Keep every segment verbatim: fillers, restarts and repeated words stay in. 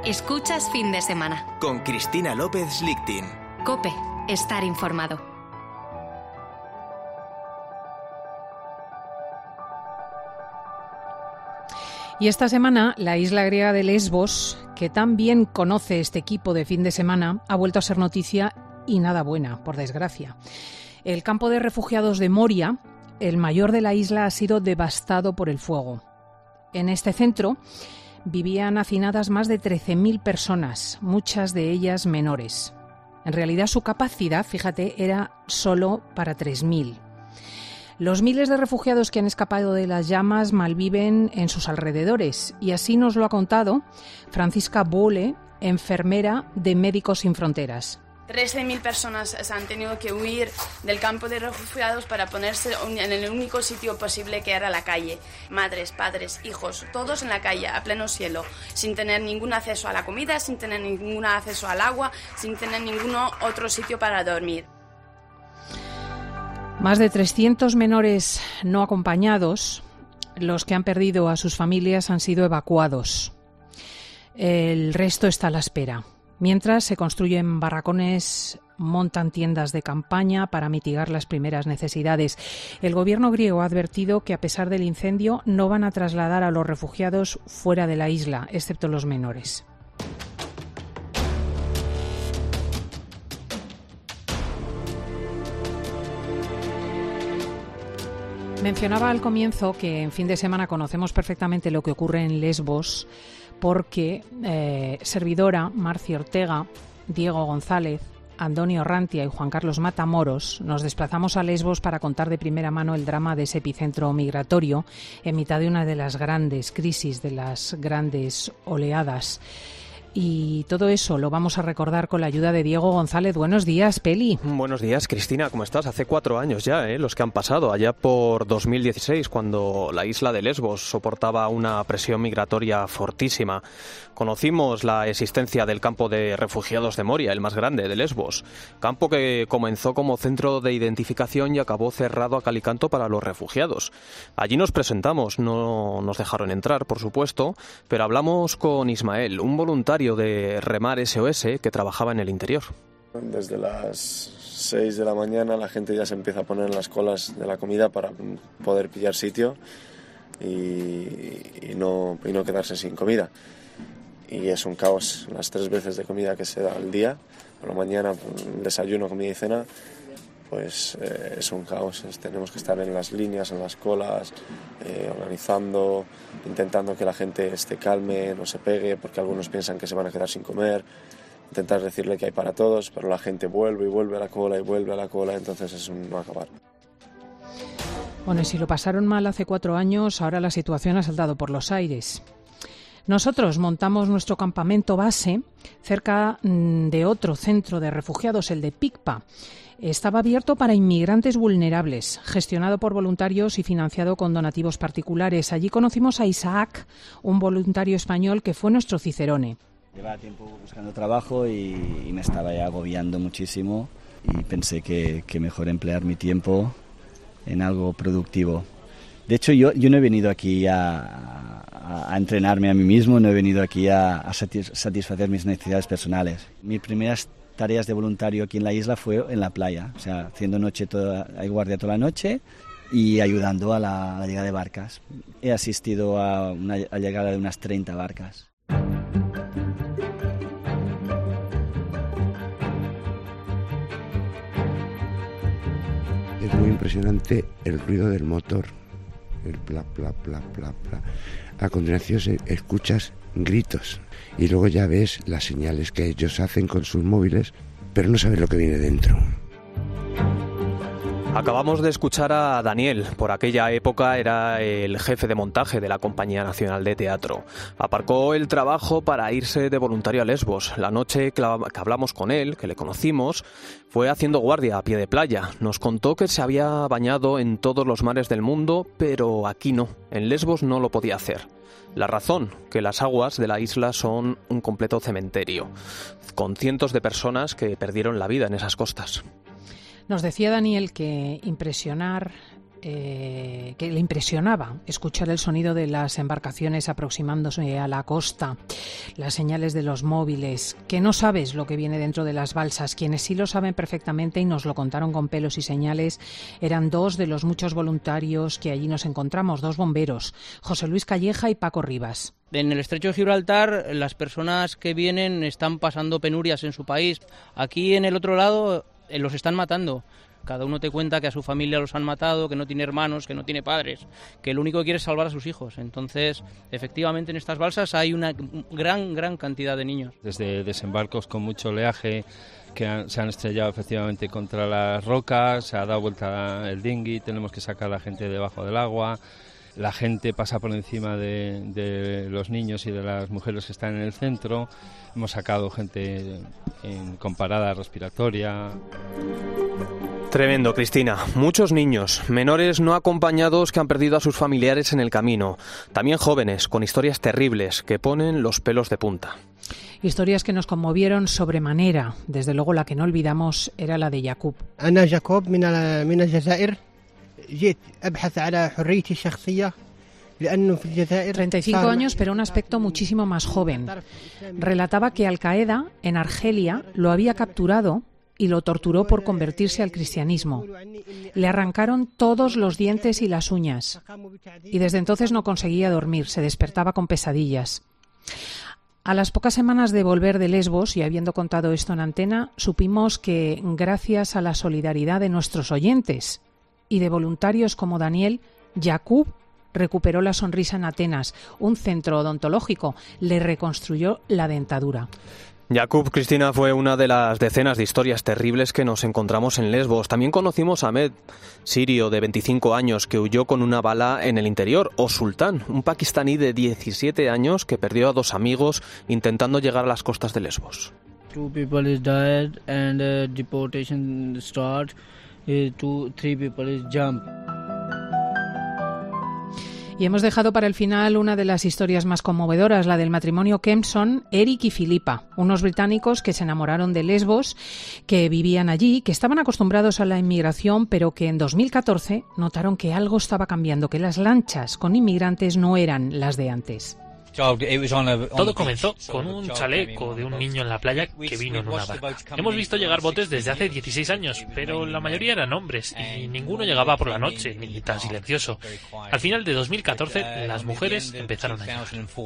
Escuchas Fin de Semana. Con Cristina López Lichtin. COPE. Estar informado. Y esta semana, la isla griega de Lesbos, que tan bien conoce este equipo de Fin de Semana, ha vuelto a ser noticia y nada buena, por desgracia. El campo de refugiados de Moria, el mayor de la isla, ha sido devastado por el fuego. En este centro vivían hacinadas más de trece mil personas, muchas de ellas menores. En realidad su capacidad, fíjate, era solo para tres mil. Los miles de refugiados que han escapado de las llamas malviven en sus alrededores y así nos lo ha contado Francisca Bole, enfermera de Médicos Sin Fronteras. trece mil personas se han tenido que huir del campo de refugiados para ponerse en el único sitio posible, que era la calle. Madres, padres, hijos, todos en la calle, a pleno cielo, sin tener ningún acceso a la comida, sin tener ningún acceso al agua, sin tener ningún otro sitio para dormir. Más de trescientos menores no acompañados, los que han perdido a sus familias, han sido evacuados. El resto está a la espera. Mientras se construyen barracones, montan tiendas de campaña para mitigar las primeras necesidades. El gobierno griego ha advertido que a pesar del incendio no van a trasladar a los refugiados fuera de la isla, excepto los menores. Mencionaba al comienzo que en Fin de Semana conocemos perfectamente lo que ocurre en Lesbos, porque eh, servidora, Marcia Ortega, Diego González, Antonio Rantia y Juan Carlos Matamoros nos desplazamos a Lesbos para contar de primera mano el drama de ese epicentro migratorio en mitad de una de las grandes crisis, de las grandes oleadas. Y todo eso lo vamos a recordar con la ayuda de Diego González. Buenos días, Peli. Buenos días, Cristina. ¿Cómo estás? Hace cuatro años ya, ¿eh? los que han pasado, allá por dos mil dieciséis, cuando la isla de Lesbos soportaba una presión migratoria fortísima. Conocimos la existencia del campo de refugiados de Moria, el más grande de Lesbos. Campo que comenzó como centro de identificación y acabó cerrado a cal y canto para los refugiados. Allí nos presentamos, no nos dejaron entrar, por supuesto, pero hablamos con Ismael, un voluntario de Remar S O S que trabajaba en el interior. Desde las seis de la mañana la gente ya se empieza a poner en las colas de la comida para poder pillar sitio y, y, no, y no quedarse sin comida. Y es un caos, las tres veces de comida que se da al día, por la mañana, desayuno, comida y cena, pues eh, es un caos. Tenemos que estar en las líneas, en las colas, eh, organizando, intentando que la gente esté calme, no se pegue, porque algunos piensan que se van a quedar sin comer. Intentar decirle que hay para todos, pero la gente vuelve y vuelve a la cola y vuelve a la cola, entonces es un no acabar. Bueno, y si lo pasaron mal hace cuatro años, ahora la situación ha saltado por los aires. Nosotros montamos nuestro campamento base cerca de otro centro de refugiados, el de Picpa. Estaba abierto para inmigrantes vulnerables, gestionado por voluntarios y financiado con donativos particulares. Allí conocimos a Isaac, un voluntario español que fue nuestro cicerone. Llevaba tiempo buscando trabajo y, y me estaba ya agobiando muchísimo y pensé que, que mejor emplear mi tiempo en algo productivo. De hecho, yo, yo no he venido aquí a, a, a entrenarme a mí mismo, no he venido aquí a, a satisfacer mis necesidades personales. Mis primeras tareas de voluntario aquí en la isla fue en la playa, o sea, haciendo noche toda, hay guardia toda la noche y ayudando a la, a la llegada de barcas. He asistido a una a llegada de unas treinta barcas. Es muy impresionante el ruido del motor, el pla, pla, pla, pla, pla. A continuación escuchas gritos y luego ya ves las señales que ellos hacen con sus móviles, pero no sabes lo que viene dentro. Acabamos de escuchar a Daniel. Por aquella época era el jefe de montaje de la Compañía Nacional de Teatro. Aparcó el trabajo para irse de voluntario a Lesbos. La noche que hablamos con él, que le conocimos, fue haciendo guardia a pie de playa. Nos contó que se había bañado en todos los mares del mundo, pero aquí no. En Lesbos no lo podía hacer. La razón, que las aguas de la isla son un completo cementerio, con cientos de personas que perdieron la vida en esas costas. Nos decía Daniel que impresionar eh, que le impresionaba escuchar el sonido de las embarcaciones aproximándose a la costa, las señales de los móviles, que no sabes lo que viene dentro de las balsas. Quienes sí lo saben perfectamente y nos lo contaron con pelos y señales eran dos de los muchos voluntarios que allí nos encontramos, dos bomberos, José Luis Calleja y Paco Rivas. En el estrecho de Gibraltar las personas que vienen están pasando penurias en su país. Aquí en el otro lado eh, los están matando. Cada uno te cuenta que a su familia los han matado, que no tiene hermanos, que no tiene padres, que lo único que quiere es salvar a sus hijos. Entonces, efectivamente, en estas balsas hay una gran, gran cantidad de niños. Desde desembarcos con mucho oleaje que han, se han estrellado efectivamente contra las rocas, se ha dado vuelta el dinghy, tenemos que sacar a la gente debajo del agua. La gente pasa por encima de, de los niños y de las mujeres que están en el centro. Hemos sacado gente en, con parada respiratoria. Tremendo, Cristina. Muchos niños, menores no acompañados que han perdido a sus familiares en el camino. También jóvenes, con historias terribles que ponen los pelos de punta. Historias que nos conmovieron sobremanera. Desde luego la que no olvidamos era la de Yaqub. Ana Yaqub, min al-Jazair. treinta y cinco años, pero un aspecto muchísimo más joven. Relataba que Al-Qaeda, en Argelia, lo había capturado y lo torturó por convertirse al cristianismo. Le arrancaron todos los dientes y las uñas. Y desde entonces no conseguía dormir, se despertaba con pesadillas. A las pocas semanas de volver de Lesbos, y habiendo contado esto en antena, supimos que, gracias a la solidaridad de nuestros oyentes y de voluntarios como Daniel, Yaqub recuperó la sonrisa en Atenas. Un centro odontológico le reconstruyó la dentadura. Yaqub, Cristina, fue una de las decenas de historias terribles que nos encontramos en Lesbos. También conocimos a Ahmed, sirio de veinticinco años, que huyó con una bala en el interior, o Sultán, un pakistaní de diecisiete años que perdió a dos amigos intentando llegar a las costas de Lesbos. Two people is died and uh, deportation start. Uh, two, three people is jump. Y hemos dejado para el final una de las historias más conmovedoras, la del matrimonio Kempson, Eric y Filipa, unos británicos que se enamoraron de Lesbos, que vivían allí, que estaban acostumbrados a la inmigración, pero que en dos mil catorce notaron que algo estaba cambiando, que las lanchas con inmigrantes no eran las de antes. Todo comenzó con un chaleco de un niño en la playa que vino en una barca. Hemos visto llegar botes desde hace dieciséis años, pero la mayoría eran hombres y ninguno llegaba por la noche, ni tan silencioso. Al final de dos mil catorce, las mujeres empezaron a llegar.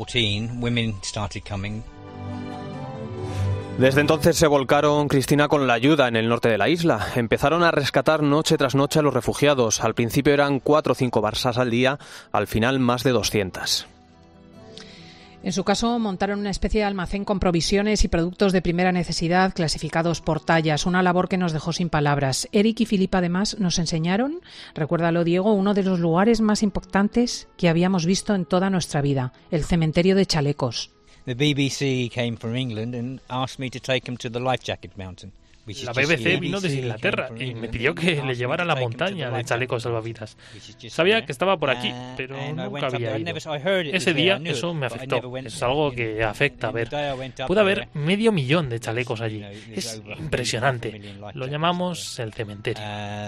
Desde entonces se volcaron, Cristina, con la ayuda en el norte de la isla. Empezaron a rescatar noche tras noche a los refugiados. Al principio eran cuatro o cinco balsas al día, al final más de doscientas. En su caso, montaron una especie de almacén con provisiones y productos de primera necesidad clasificados por tallas, una labor que nos dejó sin palabras. Eric y Filipa, además, nos enseñaron, recuérdalo, Diego, uno de los lugares más impactantes que habíamos visto en toda nuestra vida, el cementerio de chalecos. The B B C came from England and asked me to take them to the Life Jacket Mountain. La B B C vino desde Inglaterra y me pidió que le llevara a la montaña de chalecos salvavidas. Sabía que estaba por aquí, pero nunca había ido. Ese día eso me afectó. Es algo que afecta a ver. Pude haber medio millón de chalecos allí. Es impresionante. Lo llamamos el cementerio.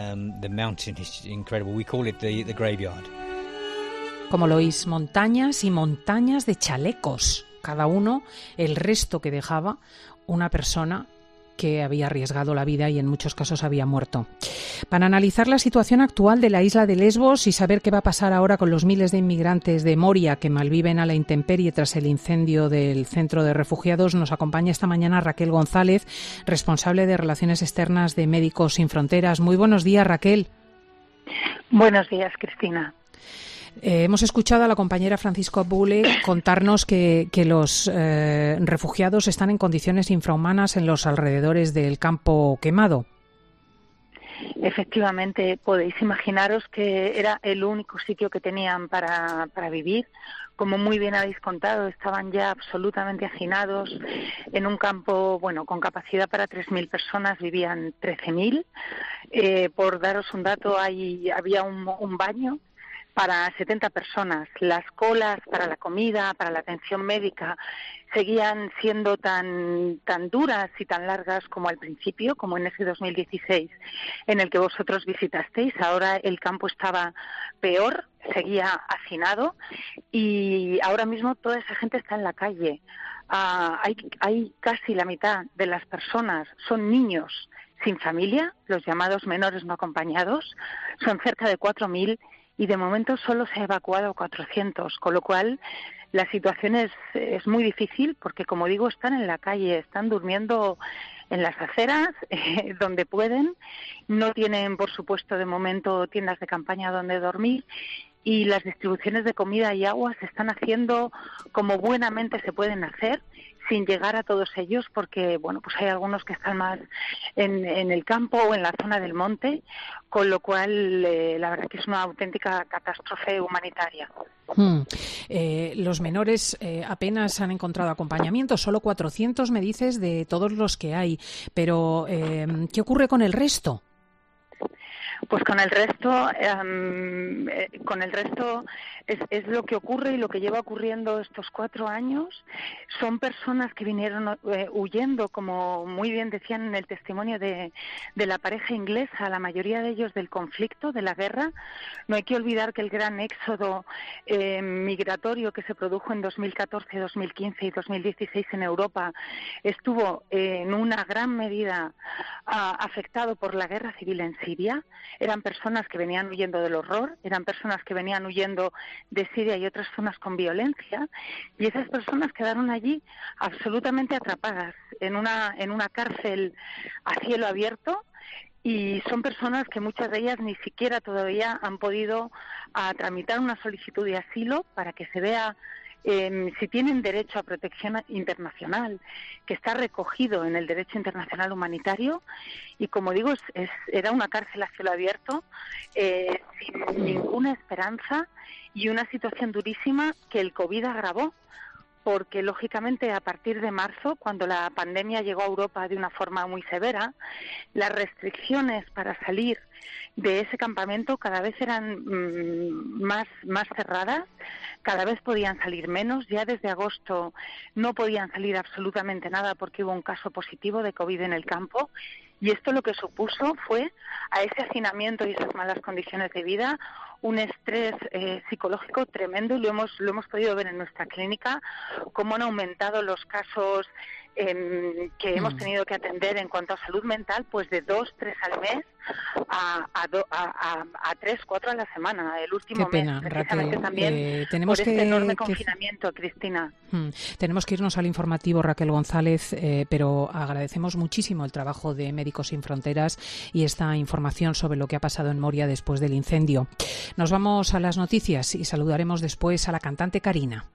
Como lo oís, montañas y montañas de chalecos. Cada uno el resto que dejaba una persona que había arriesgado la vida y en muchos casos había muerto. Para analizar la situación actual de la isla de Lesbos y saber qué va a pasar ahora con los miles de inmigrantes de Moria que malviven a la intemperie tras el incendio del centro de refugiados, nos acompaña esta mañana Raquel González, responsable de Relaciones Externas de Médicos Sin Fronteras. Muy buenos días, Raquel. Buenos días, Cristina. Eh, hemos escuchado a la compañera Francisco Abule contarnos que, que los eh, refugiados están en condiciones infrahumanas en los alrededores del campo quemado. Efectivamente, podéis imaginaros que era el único sitio que tenían para, para vivir. Como muy bien habéis contado, estaban ya absolutamente hacinados en un campo, bueno, con capacidad para tres mil personas, vivían trece mil. Eh, por daros un dato, hay, había un, un baño para setenta personas. Las colas para la comida, para la atención médica, seguían siendo tan, tan duras y tan largas como al principio, como en ese dos mil dieciséis en el que vosotros visitasteis. Ahora el campo estaba peor, seguía hacinado y ahora mismo toda esa gente está en la calle. Uh, hay, hay casi la mitad de las personas son niños sin familia, los llamados menores no acompañados, son cerca de cuatro mil y de momento solo se ha evacuado cuatrocientos, con lo cual la situación es, es muy difícil porque, como digo, están en la calle, están durmiendo en las aceras, eh, donde pueden, no tienen, por supuesto, de momento tiendas de campaña donde dormir y las distribuciones de comida y agua se están haciendo como buenamente se pueden hacer, sin llegar a todos ellos, porque bueno, pues hay algunos que están más en, en el campo o en la zona del monte, con lo cual eh, la verdad que es una auténtica catástrofe humanitaria. Hmm. Eh, los menores eh, apenas han encontrado acompañamiento, solo cuatrocientos me dices de todos los que hay, pero eh, ¿qué ocurre con el resto? Pues con el resto, um, eh, con el resto es, es lo que ocurre y lo que lleva ocurriendo estos cuatro años. Son personas que vinieron eh, huyendo, como muy bien decían en el testimonio de, de la pareja inglesa, la mayoría de ellos del conflicto, de la guerra. No hay que olvidar que el gran éxodo eh, migratorio que se produjo en dos mil catorce, dos mil quince y dos mil dieciséis en Europa estuvo eh, en una gran medida uh, afectado por la guerra civil en Siria. Eran personas que venían huyendo del horror, eran personas que venían huyendo de Siria y otras zonas con violencia, y esas personas quedaron allí absolutamente atrapadas en una, en una cárcel a cielo abierto, y son personas que muchas de ellas ni siquiera todavía han podido a, tramitar una solicitud de asilo para que se vea Eh, si tienen derecho a protección internacional, que está recogido en el derecho internacional humanitario, y como digo, es, es, era una cárcel a cielo abierto, eh, sin ninguna esperanza y una situación durísima que el COVID agravó, porque lógicamente a partir de marzo, cuando la pandemia llegó a Europa de una forma muy severa, las restricciones para salir de ese campamento cada vez eran mmm, más, más cerradas, cada vez podían salir menos. Ya desde agosto no podían salir absolutamente nada porque hubo un caso positivo de COVID en el campo, y esto lo que supuso fue a ese hacinamiento y esas malas condiciones de vida un estrés eh, psicológico tremendo, y lo hemos, lo hemos podido ver en nuestra clínica, cómo han aumentado los casos eh, que mm. hemos tenido que atender en cuanto a salud mental, pues de dos, tres al mes a, a, do, a, a, a tres, cuatro a la semana. El último Qué pena, mes, precisamente Raquel. también eh, tenemos por que, este enorme que... confinamiento, Cristina. Hmm. Tenemos que irnos al informativo, Raquel González, eh, pero agradecemos muchísimo el trabajo de Médicos Sin Fronteras y esta información sobre lo que ha pasado en Moria después del incendio. Nos vamos a las noticias y saludaremos después a la cantante Karina.